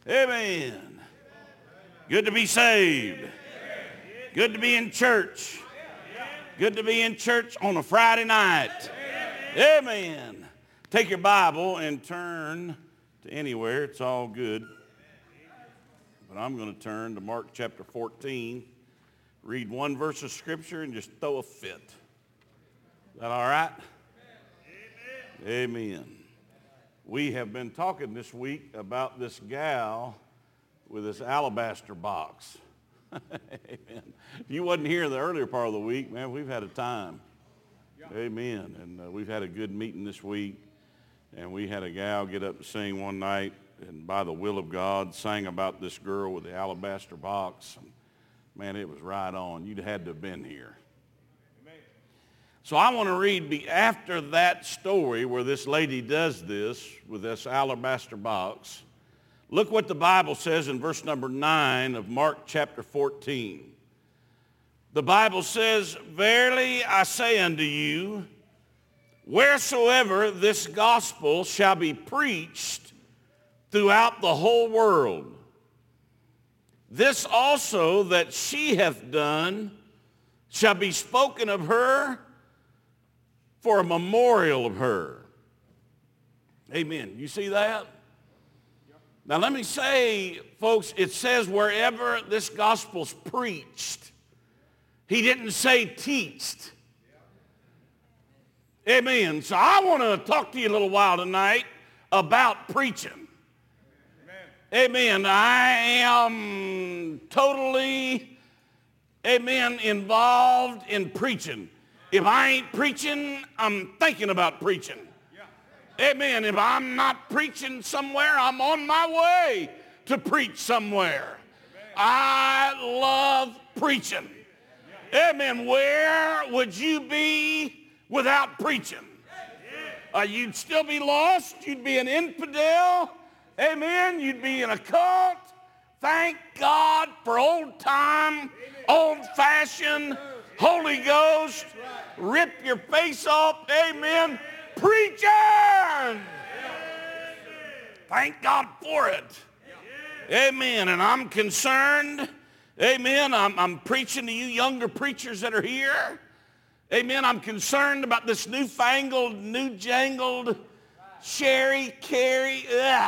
Amen. Good to be saved. Good to be in church. Good to be in church on a Friday night. Amen. Take your Bible and turn to anywhere. It's all good. But I'm going to turn to Mark chapter 14, read one verse of Scripture, and just throw a fit. Is that all right? Amen. We have been talking this week about this gal with this alabaster box. Amen. If you wasn't here the earlier part of the week, man, we've had a time. Amen. And we've had a good meeting this week. And we had a gal get up and sing one night, and by the will of God, sang about this girl with the alabaster box. And, man, it was right on. You'd had to have been here. So I want to read after that story where this lady does this with this alabaster box. Look what the Bible says in verse number 9 of Mark chapter 14. The Bible says, "Verily I say unto you, wheresoever this gospel shall be preached throughout the whole world, this also that she hath done shall be spoken of her for a memorial of her." Amen. You see that? Now let me say, folks, it says wherever this gospel's preached. He didn't say teached. Amen. So I want to talk to you a little while tonight about preaching. Amen. I am totally, amen, involved in preaching. If I ain't preaching, I'm thinking about preaching. Amen. If I'm not preaching somewhere, I'm on my way to preach somewhere. I love preaching. Amen. Where would you be without preaching? You'd still be lost. You'd be an infidel. Amen. You'd be in a cult. Thank God for old time, old fashioned, Holy Ghost, rip your face off, amen, preaching. Thank God for it. Amen. And I'm concerned, amen, I'm preaching to you younger preachers that are here. Amen. I'm concerned about this newfangled, new-jangled, Sherry, Carrie,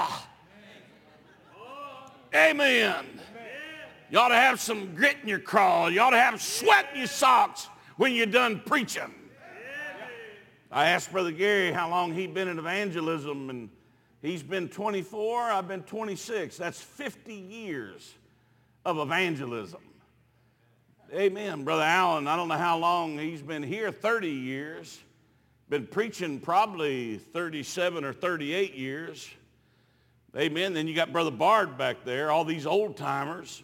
amen. You ought to have some grit in your craw. You ought to have sweat in your socks when you're done preaching. I asked Brother Gary how long he'd been in evangelism, and he's been 24, I've been 26. That's 50 years of evangelism. Amen. Brother Allen, I don't know how long he's been here, 30 years. Been preaching probably 37 or 38 years. Amen. Then you got Brother Bard back there, all these old timers.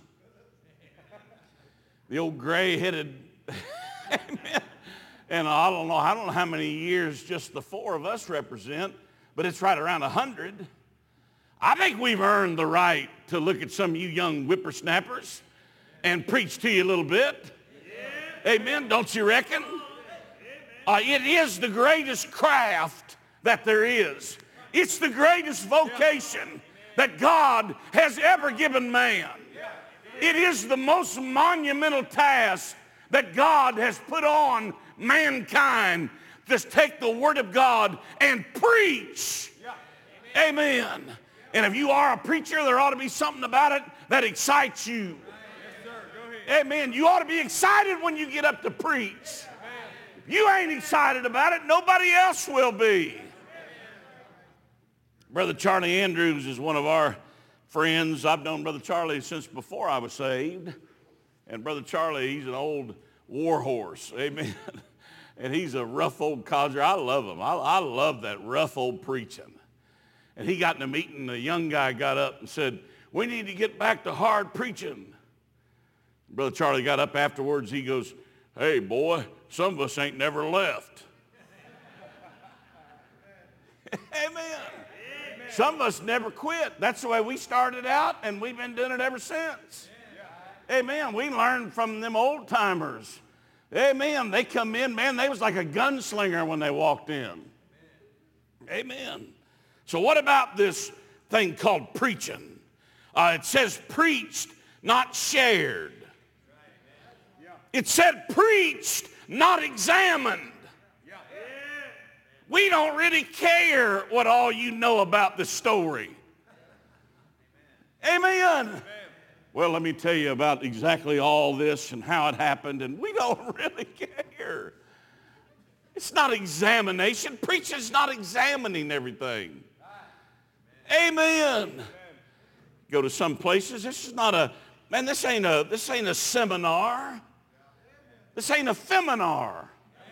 The old gray-headed, amen. And I don't know how many years just the four of us represent, but it's right around 100. I think we've earned the right to look at some of you young whippersnappers and preach to you a little bit. Amen. Don't you reckon? It is the greatest craft that there is. It's the greatest vocation that God has ever given man. It is the most monumental task that God has put on mankind, to take the word of God and preach. Amen. And if you are a preacher, there ought to be something about it that excites you. Amen. You ought to be excited when you get up to preach. If you ain't excited about it, nobody else will be. Brother Charlie Andrews is one of our friends. I've known Brother Charlie since before I was saved. And Brother Charlie, he's an old war horse. Amen. And he's a rough old codger. I love him. I love that rough old preaching. And he got in a meeting, a young guy got up and said, "We need to get back to hard preaching." Brother Charlie got up afterwards. He goes, "Hey, boy, some of us ain't never left." Amen. Some of us never quit. That's the way we started out, and we've been doing it ever since. Amen. We learned from them old timers. Amen. They come in, man, they was like a gunslinger when they walked in. Amen. So what about this thing called preaching? It says preached, not shared. It said preached, not examined. We don't really care what all you know about the story. Amen. Well, let me tell you about exactly all this and how it happened, and we don't really care. It's not examination. Preaching's not examining everything. Amen. Go to some places. This is not a, man, this ain't a seminar. This ain't a feminar.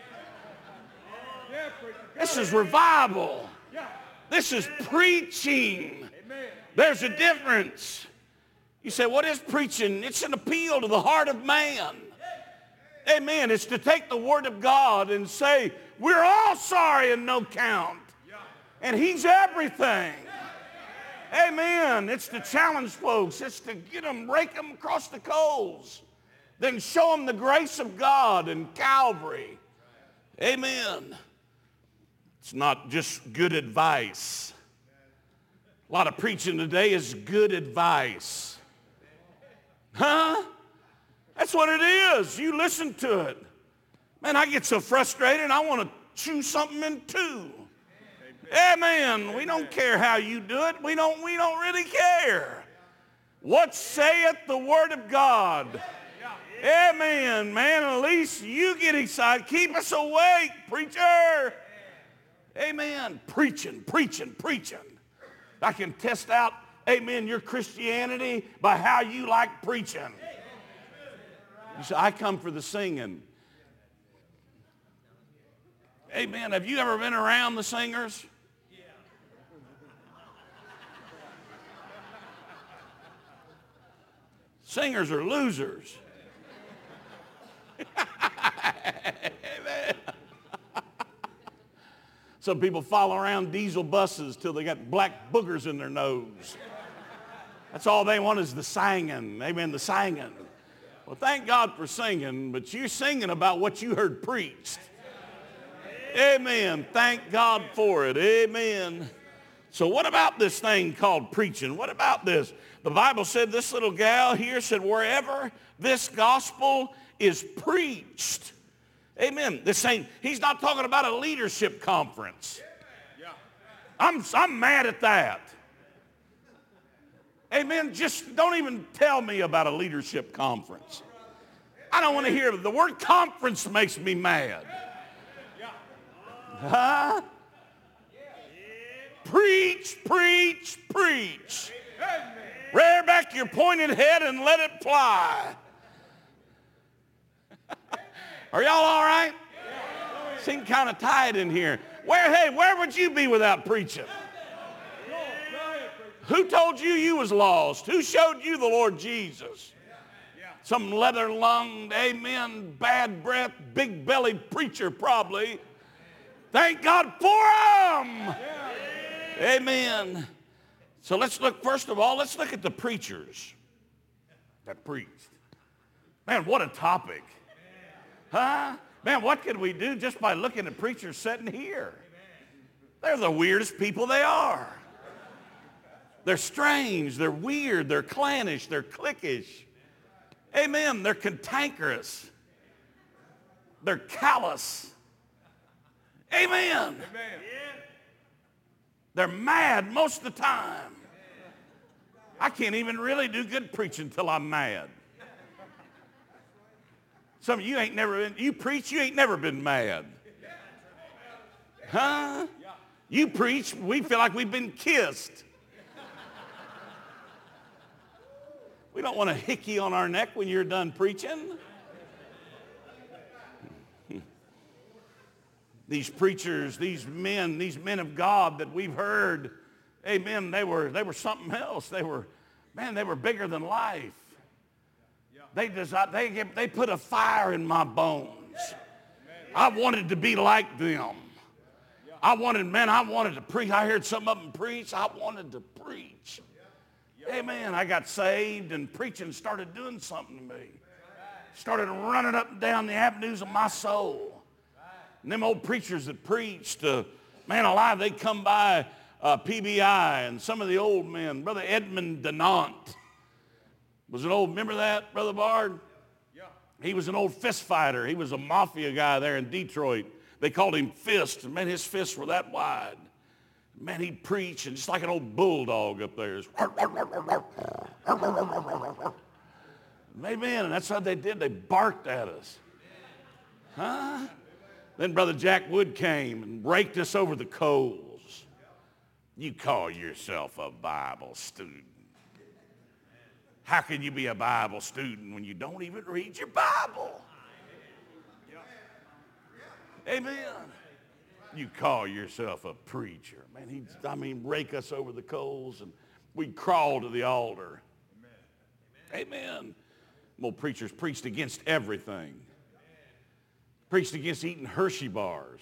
This is revival. This is preaching. There's a difference. You say, what is preaching? It's an appeal to the heart of man. Amen. It's to take the word of God and say, we're all sorry and no count. And he's everything. Amen. It's to challenge folks. It's to get them, rake them across the coals. Then show them the grace of God and Calvary. Amen. It's not just good advice. A lot of preaching today is good advice. Huh? That's what it is. You listen to it. Man, I get so frustrated, I want to chew something in two. Amen. We don't care how you do it. We don't really care. What saith the word of God? Amen, man. At least you get excited. Keep us awake, preacher. Amen. Preaching. I can test out, amen, your Christianity by how you like preaching. You say, I come for the singing. Amen. Have you ever been around the singers? Singers are losers. Amen. Some people follow around diesel buses till they got black boogers in their nose. That's all they want is the singing. Amen, the singing. Well, thank God for singing, but you're singing about what you heard preached. Amen. Thank God for it. Amen. So what about this thing called preaching? What about this? The Bible said this little gal here said, wherever this gospel is preached. Amen. He's not talking about a leadership conference. I'm mad at that. Amen. Just don't even tell me about a leadership conference. I don't want to hear it. The word conference makes me mad. Huh? Preach. Rear back your pointed head and let it fly. Are y'all all right? Seem kind of tight in here. Where would you be without preaching? Who told you was lost? Who showed you the Lord Jesus? Some leather-lunged, amen, bad breath, big-bellied preacher probably. Thank God for him. Amen. So let's look, first of all, let's look at the preachers that preached. Man, what a topic. Huh? Man, what could we do just by looking at preachers sitting here? They're the weirdest people they are. They're strange, they're weird, they're clannish, they're cliquish. Amen. They're cantankerous. They're callous. Amen. They're mad most of the time. I can't even really do good preaching until I'm mad. Some of you ain't never been, you preach, you ain't never been mad. Huh? You preach, we feel like we've been kissed. We don't want a hickey on our neck when you're done preaching. These preachers, these men of God that we've heard, amen, they were something else. They were bigger than life. They put a fire in my bones. I wanted to be like them. I wanted to preach. I heard some of them preach. I wanted to preach. Amen. I got saved and preaching started doing something to me. Started running up and down the avenues of my soul. And them old preachers that preached, man alive, they'd come by PBI and some of the old men. Brother Edmund Denant was an old, remember that, Brother Bard? Yeah. He was an old fist fighter. He was a mafia guy there in Detroit. They called him Fist. And man, his fists were that wide. Man, he'd preach, and just like an old bulldog up there. Amen, and that's what they did. They barked at us. Huh? Then Brother Jack Wood came and raked us over the coals. You call yourself a Bible student. How can you be a Bible student when you don't even read your Bible? Amen. You call yourself a preacher. Man, he'd rake us over the coals, and we'd crawl to the altar. Amen. Well, preachers preached against everything. Preached against eating Hershey bars.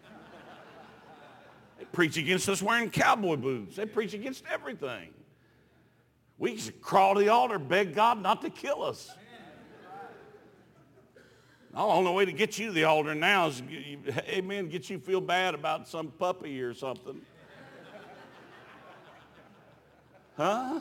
They preach against us wearing cowboy boots. They preach against everything. We used to crawl to the altar, beg God not to kill us. The only way to get you to the altar now is, amen, get you feel bad about some puppy or something. Huh?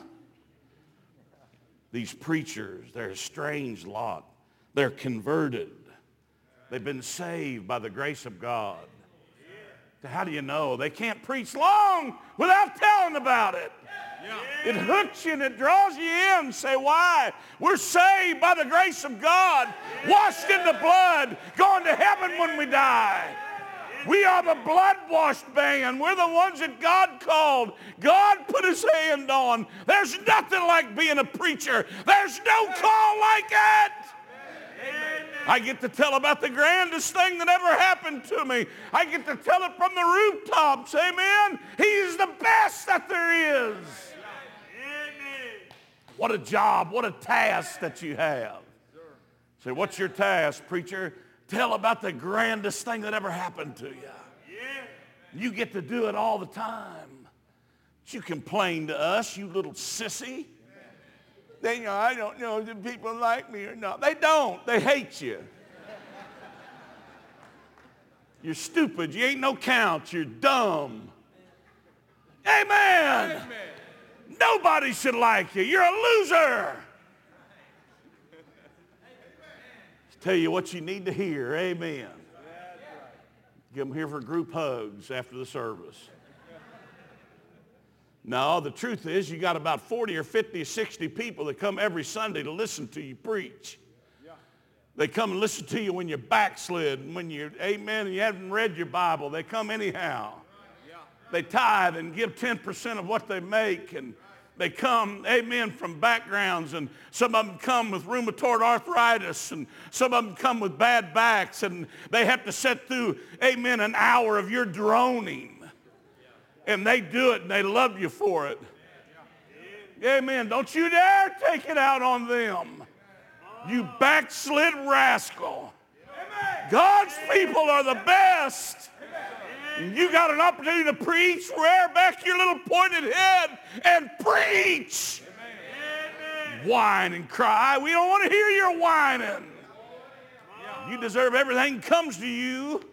These preachers, they're a strange lot. They're converted. They've been saved by the grace of God. How do you know? They can't preach long without telling about it. It hooks you and it draws you in. Say, why? We're saved by the grace of God, washed in the blood, going to heaven when we die. We are the blood-washed band. We're the ones that God called. God put his hand on. There's nothing like being a preacher. There's no call like it. I get to tell about the grandest thing that ever happened to me. I get to tell it from the rooftops. Amen. He's the best that there is. What a job, what a task that you have. Say, what's your task, preacher? Tell about the grandest thing that ever happened to you. You get to do it all the time. But you complain to us, you little sissy. Then, I don't know if people like me or not. They don't. They hate you. You're stupid. You ain't no count. You're dumb. Amen. Amen. Nobody should like you. You're a loser. Tell you what you need to hear. Amen. Give them here for group hugs after the service. No, the truth is you got about 40 or 50 or 60 people that come every Sunday to listen to you preach. They come and listen to you when you're backslid, and when you're, amen, and you haven't read your Bible. They come anyhow. They tithe and give 10% of what they make, and they come, amen, from backgrounds, and some of them come with rheumatoid arthritis, and some of them come with bad backs, and they have to sit through, amen, an hour of your droning. And they do it, and they love you for it. Amen. Don't you dare take it out on them. You backslid rascal. God's people are the best. You got an opportunity to preach, rear back your little pointed head and preach. Whine and cry. We don't want to hear your whining. You deserve everything that comes to you.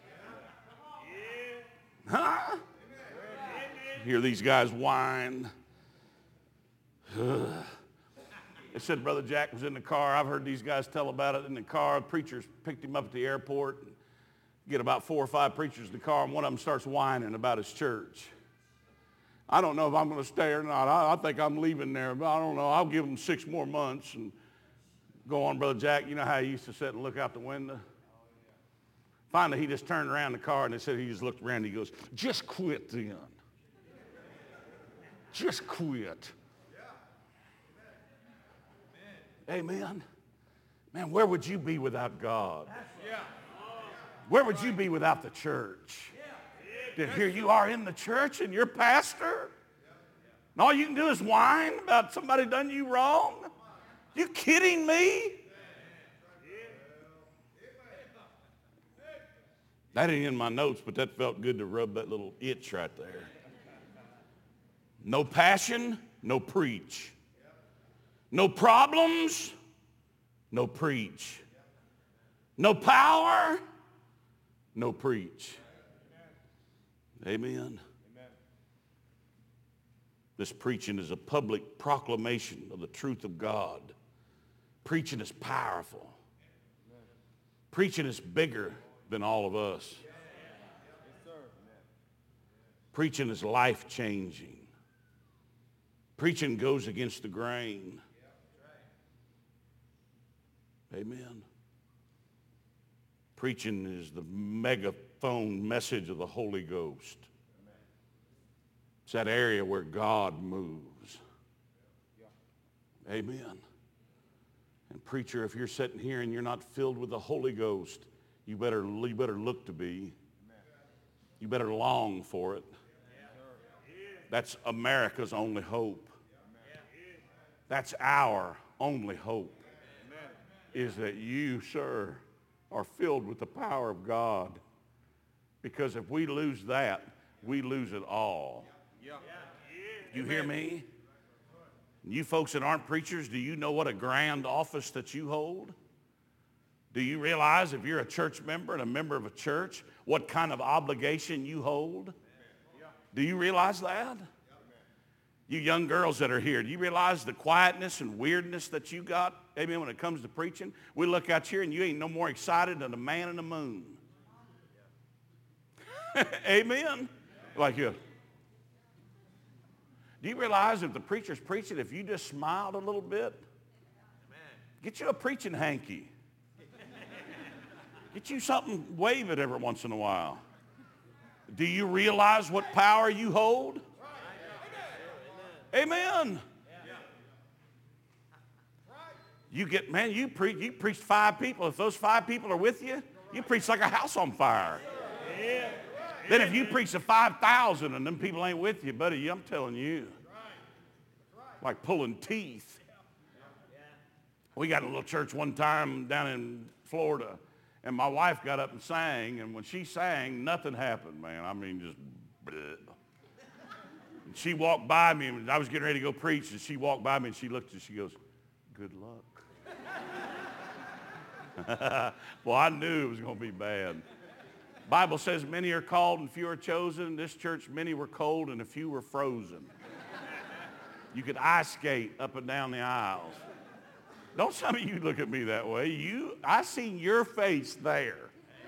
Huh? Hear these guys whine. They said Brother Jack was in the car. I've heard these guys tell about it in the car. Preachers picked him up at the airport. And get about 4 or 5 preachers in the car, and one of them starts whining about his church. I don't know if I'm going to stay or not. I think I'm leaving there, but I don't know. I'll give them 6 more months and go on, Brother Jack. You know how he used to sit and look out the window? Finally, he just turned around the car, and they said he just looked around and he goes, just quit then. Just quit. Amen. Man, where would you be without God? Where would you be without the church? That here you are in the church and you're pastor, and all you can do is whine about somebody done you wrong? You kidding me? That ain't in my notes, but that felt good to rub that little itch right there. No passion, no preach. No problems, no preach. No power, no preach. Amen. This preaching is a public proclamation of the truth of God. Preaching is powerful. Preaching is bigger than all of us. Preaching is life-changing. Preaching goes against the grain. Amen. Preaching is the megaphone message of the Holy Ghost. It's that area where God moves. Amen. And preacher, if you're sitting here and you're not filled with the Holy Ghost, you better look to be. You better long for it. That's America's only hope. That's our only hope, is that you, sir, are filled with the power of God. Because if we lose that, we lose it all. You hear me? You folks that aren't preachers, do you know what a grand office that you hold? Do you realize if you're a church member and a member of a church, what kind of obligation you hold? Do you realize that? You young girls that are here, do you realize the quietness and weirdness that you got? Amen, when it comes to preaching. We look out here and you ain't no more excited than a man in the moon. Amen? Like you. Do you realize if the preacher's preaching, if you just smiled a little bit, get you a preaching hanky. Get you something, wave it every once in a while. Do you realize what power you hold? Amen. You get, man, you preach 5 people. If those 5 people are with you, you preach like a house on fire. Then if you preach to 5,000 and them people ain't with you, buddy, I'm telling you, like pulling teeth. We got a little church one time down in Florida, and my wife got up and sang, and when she sang, nothing happened, man. I mean, just bleh. And she walked by me, and I was getting ready to go preach, and she walked by me, and she looked, and she goes, "Good luck." Well, I knew it was going to be bad. Bible says many are called and few are chosen. This church, many were cold and a few were frozen. You could ice skate up and down the aisles. Don't some of you look at me that way. I seen your face there.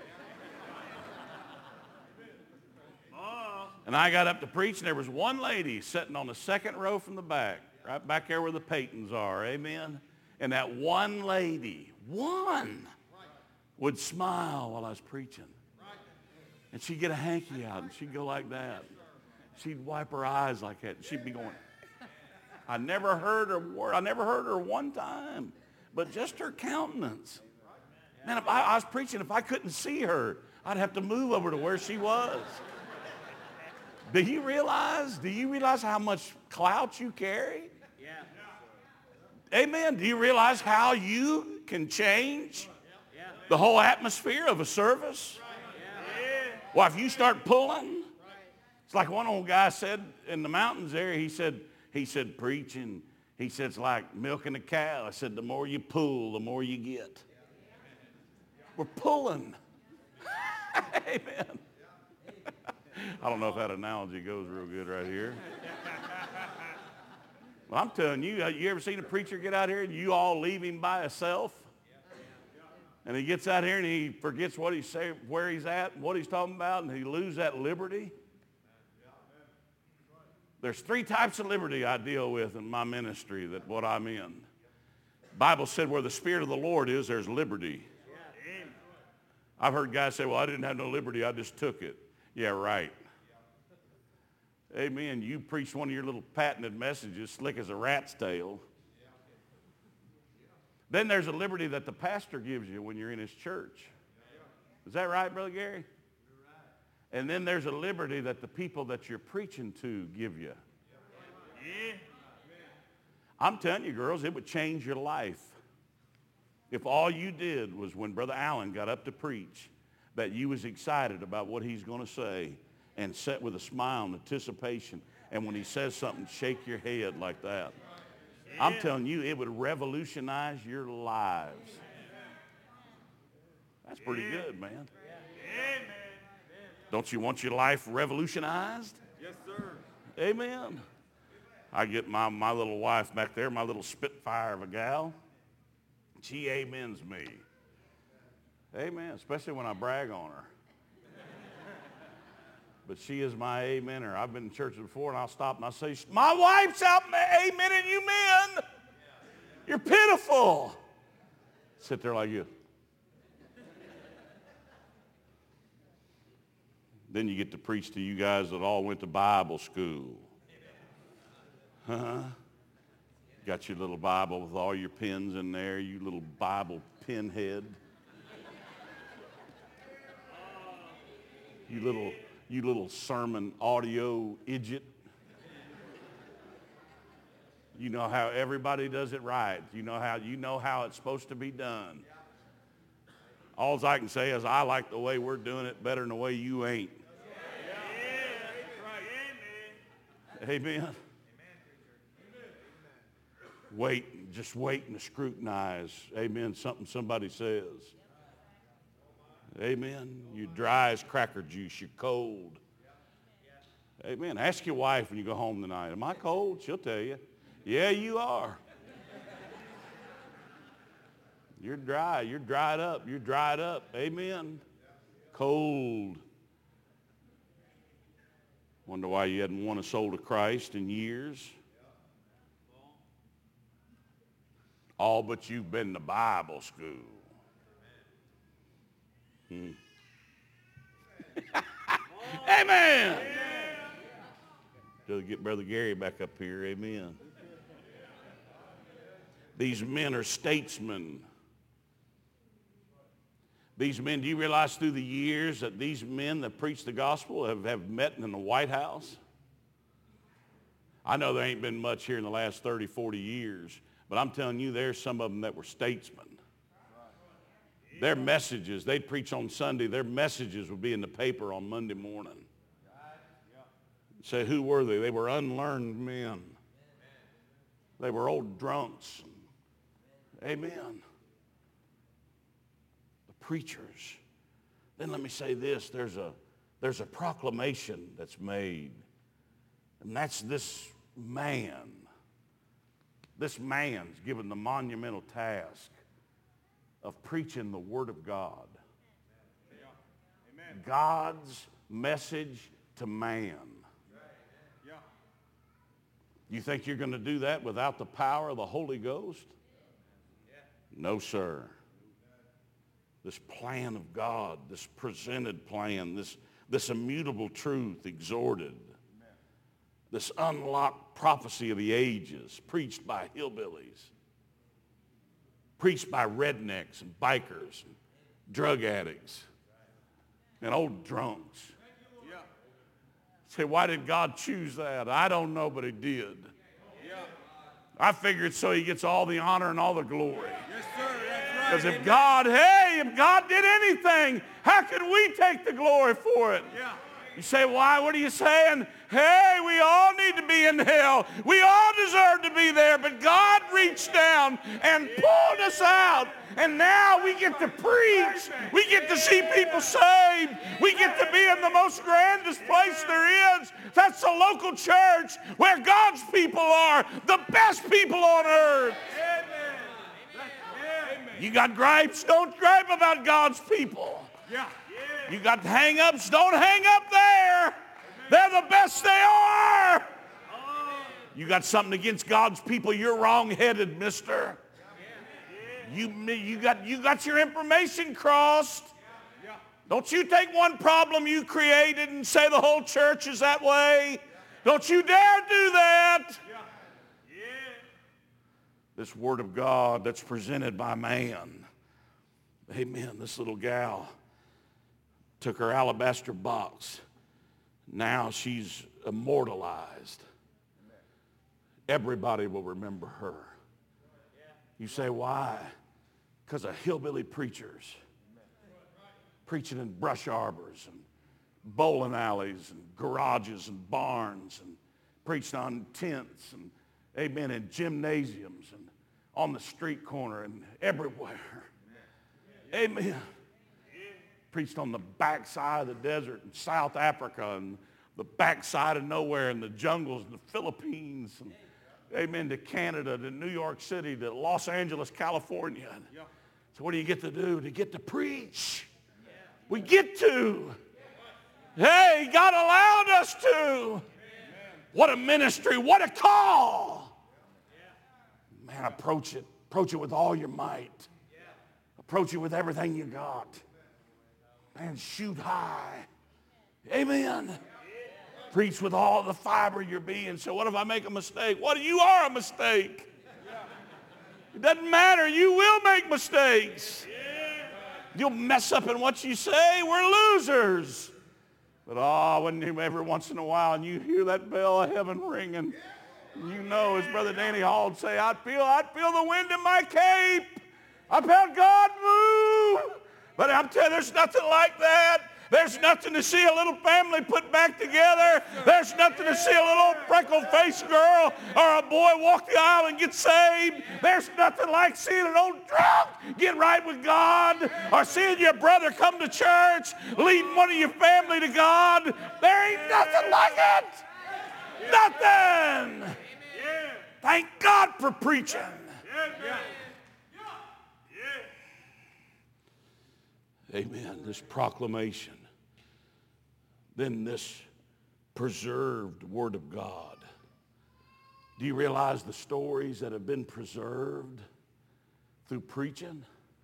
And I got up to preach, and there was one lady sitting on the second row from the back, right back there where the Paytons are, amen? And that one lady, would smile while I was preaching. And she'd get a hanky out, and she'd go like that. She'd wipe her eyes like that, and she'd be going. I never heard her one time, but just her countenance. Man, if I was preaching, if I couldn't see her, I'd have to move over to where she was. Do you realize how much clout you carry? Yeah. Amen. Do you realize how you can change the whole atmosphere of a service? Well, if you start pulling, it's like one old guy said in the mountains there, he said, preaching, he said, it's like milking a cow. I said, the more you pull, the more you get. We're pulling. Amen. I don't know if that analogy goes real good right here. Well, I'm telling you, you ever seen a preacher get out here and you all leave him by himself? And he gets out here and he forgets what he's saying, where he's at, and what he's talking about, and he loses that liberty. There's 3 types of liberty I deal with in my ministry, that what I'm in. The Bible said where the Spirit of the Lord is, there's liberty. I've heard guys say, well, I didn't have no liberty, I just took it. Yeah, right. Amen. You preach one of your little patented messages, slick as a rat's tail. Then there's a liberty that the pastor gives you when you're in his church. Is that right, Brother Gary? And then there's a liberty that the people that you're preaching to give you. I'm telling you, girls, it would change your life if all you did was when Brother Allen got up to preach, that you was excited about what he's going to say and sat with a smile and anticipation. And when he says something, shake your head like that. I'm telling you, it would revolutionize your lives. That's pretty good, man. Don't you want your life revolutionized? Yes, sir. Amen. I get my little wife back there, my little spitfire of a gal. She amens me. Amen, especially when I brag on her. But she is my amener. I've been in churches before, and I'll stop and I'll say, my wife's out amening you men. You're pitiful. Sit there like you. Then you get to preach to you guys that all went to Bible school. Huh? Got your little Bible with all your pens in there, you little Bible pinhead. You little sermon audio idiot. You know how everybody does it right. You know how it's supposed to be done. All I can say is I like the way we're doing it better than the way you ain't. Amen. Just waiting to scrutinize. Amen. Something somebody says. Amen. You're dry as cracker juice. You're cold. Amen. Ask your wife when you go home tonight, am I cold? She'll tell you. Yeah, you are. You're dry. You're dried up. You're dried up. Amen. Cold. Wonder why you hadn't won a soul to Christ in years. All but you've been to Bible school. Amen. Get Brother Gary back up here. Amen. These men are statesmen. These men, do you realize through the years that these men that preach the gospel have met in the White House? I know there ain't been much here in the last 30, 40 years, but I'm telling you, there's some of them that were statesmen. Their messages, they'd preach on Sunday, their messages would be in the paper on Monday morning. Say, who were they? They were unlearned men. They were old drunks. Amen. The preachers. Then let me say this, there's a proclamation that's made. And that's this man. This man's given the monumental task of preaching the Word of God. Amen. God's message to man. Yeah. You think you're going to do that without the power of the Holy Ghost? Yeah. No, sir. This plan of God, this presented plan, this immutable truth exhorted, this unlocked prophecy of the ages preached by hillbillies, preached by rednecks and bikers and drug addicts and old drunks. Say, why did God choose that? I don't know, but he did. I figured so he gets all the honor and all the glory. Yes, sir. Because if God did anything, how could we take the glory for it? Yeah. You say, why? What are you saying? Hey, we all need to be in hell. We all deserve to be there, but God reached down and pulled us out. And now we get to preach. We get to see people saved. We get to be in the most grandest place there is. That's the local church where God's people are, the best people on earth. You got gripes? Don't gripe about God's people. You got hang-ups? Don't hang up there. They're the best they are. You got something against God's people, you're wrong-headed, mister. You got your information crossed. Don't you take one problem you created and say the whole church is that way. Don't you dare do that. This Word of God that's presented by man. Amen. This little gal took her alabaster box. Now she's immortalized. Everybody will remember her. You say, why? Because of hillbilly preachers preaching in brush arbors and bowling alleys and garages and barns and preaching on tents and, amen, in gymnasiums and on the street corner and everywhere. Amen. Preached on the backside of the desert in South Africa and the backside of nowhere in the jungles in the Philippines. And, amen, to Canada, to New York City, to Los Angeles, California. So what do you get to do? To get to preach. We get to. Hey, God allowed us to. What a ministry. What a call. Man, approach it. Approach it with all your might. Approach it with everything you got. Man, shoot high. Amen. Preach with all the fiber of your being. So what if I make a mistake? What if you are a mistake? It doesn't matter. You will make mistakes. You'll mess up in what you say. We're losers. But when every once in a while and you hear that bell of heaven ringing, you know, as Brother Danny Hall would say, I'd feel the wind in my cape. I felt God move. But I'm telling you, there's nothing like that. There's nothing to see a little family put back together. There's nothing to see a little freckle-faced girl or a boy walk the aisle and get saved. There's nothing like seeing an old drunk get right with God, or seeing your brother come to church, leading one of your family to God. There ain't nothing like it. Nothing. Thank God for preaching. Amen. This proclamation. Then this preserved Word of God. Do you realize the stories that have been preserved through preaching?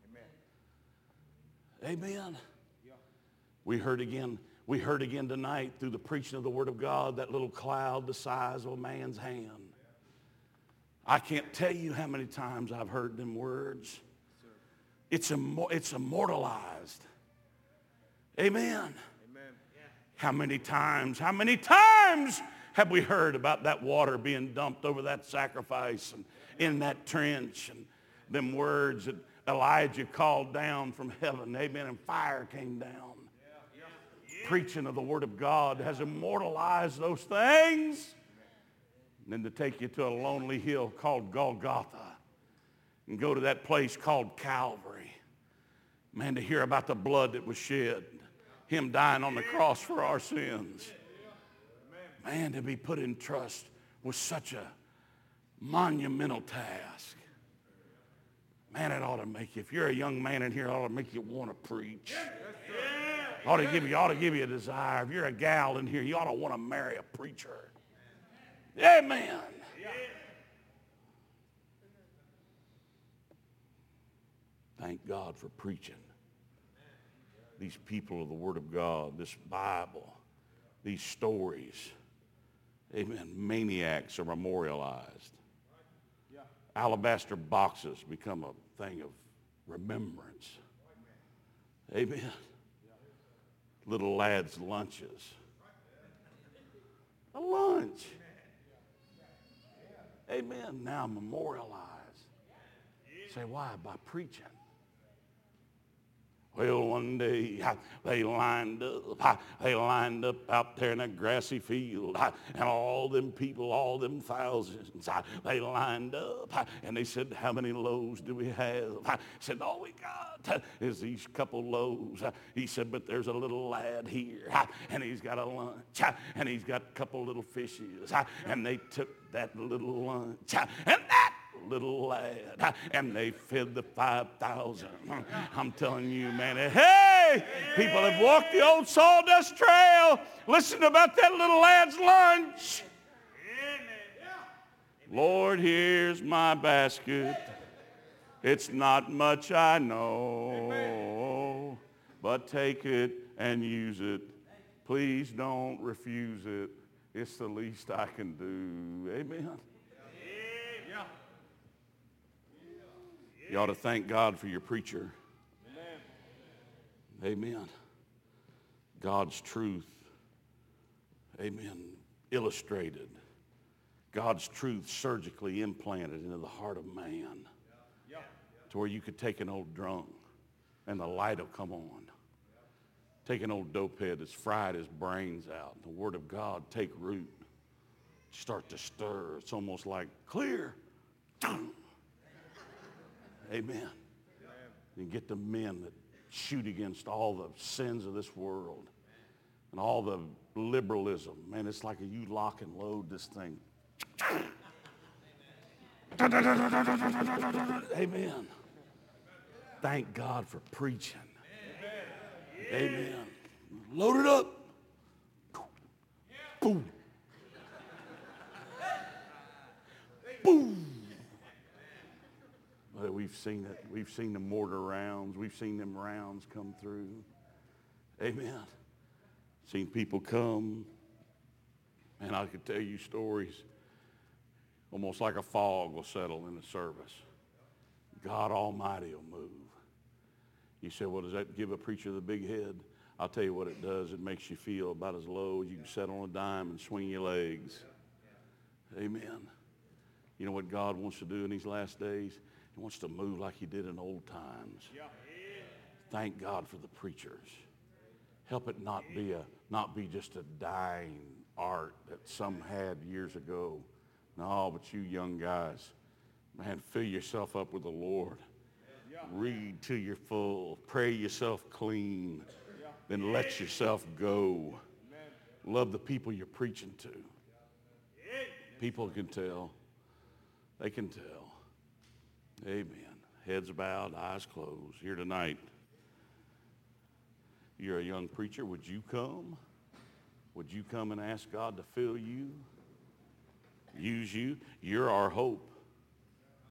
Amen. Amen. We heard again tonight through the preaching of the Word of God, that little cloud the size of a man's hand. I can't tell you how many times I've heard them words. It's immortalized. Amen. Amen. How many times have we heard about that water being dumped over that sacrifice and in that trench, and them words that Elijah called down from heaven, amen, and fire came down. Preaching of the Word of God has immortalized those things. And then to take you to a lonely hill called Golgotha and go to that place called Calvary. Man, to hear about the blood that was shed, him dying on the cross for our sins. Man, to be put in trust was such a monumental task. Man, it ought to make you, if you're a young man in here, it ought to make you want to preach. Ought to give you a desire. If you're a gal in here, you ought to want to marry a preacher. Amen. Thank God for preaching. These people of the Word of God, this Bible, these stories. Amen. Maniacs are memorialized. Alabaster boxes become a thing of remembrance. Amen. Little lads' lunches. A lunch. Amen. Now memorialized. Say, why? By preaching. Well, one day they lined up out there in a grassy field, and all them people, all them thousands, they lined up, and they said, how many loaves do we have? I said, all we got is these couple loaves. He said, but there's a little lad here, and he's got a lunch, and he's got a couple little fishes, and they took that little lunch, and that little lad, and they fed the 5,000. I'm telling you, man, hey, people have walked the old sawdust trail. Listen about that little lad's lunch. Lord, here's my basket. It's not much, I know, but take it and use it. Please don't refuse it. It's the least I can do. Amen. You ought to thank God for your preacher. Amen. God's truth. Amen. Illustrated. God's truth surgically implanted into the heart of man. To where you could take an old drunk and the light will come on. Take an old dopehead that's fried his brains out. The Word of God take root. Start to stir. It's almost like clear. Amen. And get the men that shoot against all the sins of this world. and all the liberalism. Man, it's like you lock and load this thing. Amen. Thank God for preaching. Amen. Load it up. Boom. Boom. But we've seen it. We've seen the mortar rounds. We've seen them rounds come through. Amen. Seen people come. And I could tell you stories. Almost like a fog will settle in the service. God Almighty will move. You say, well, does that give a preacher the big head? I'll tell you what it does. It makes you feel about as low as you can sit on a dime and swing your legs. Amen. You know what God wants to do in these last days? He wants to move like he did in old times. Thank God for the preachers. Help it not be just a dying art that some had years ago. No, but you young guys, man, fill yourself up with the Lord. Read till you're full. Pray yourself clean. Then let yourself go. Love the people you're preaching to. People can tell. They can tell. Amen. Heads bowed, eyes closed. Here tonight, you're a young preacher. Would you come? Would you come and ask God to fill you? Use you? You're our hope.